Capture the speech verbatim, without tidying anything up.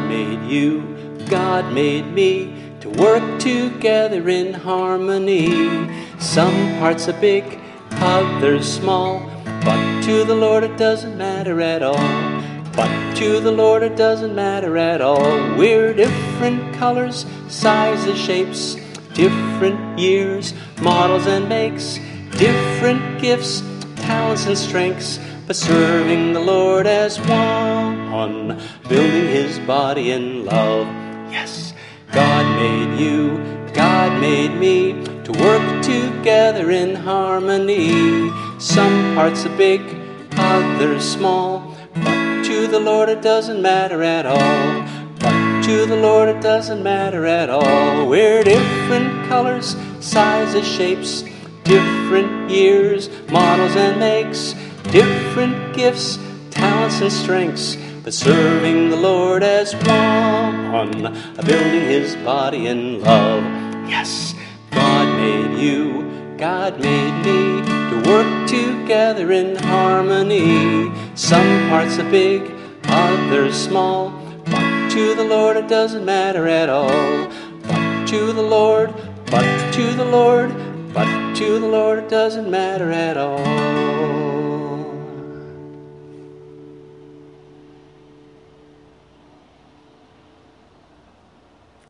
made you, God made me, to work together in harmony. Some parts are big, others small, but to the Lord it doesn't matter at all. But to the Lord it doesn't matter at all. We're different colors, sizes, shapes, different years, models and makes, different gifts, talents and strengths, but serving the Lord as one, building His body in love. Yes, God made you, God made me, to work together in harmony. Some parts are big, others small, but to the Lord it doesn't matter at all. But to the Lord it doesn't matter at all. We're different colors, sizes, shapes, different years, models and makes, different gifts, talents and strengths, but serving the Lord as one, building His body in love. Yes, God made you, God made me, to work together in harmony. Some parts are big, others small, but to the Lord it doesn't matter at all. But to the Lord, but to the Lord, but to the Lord it doesn't matter at all.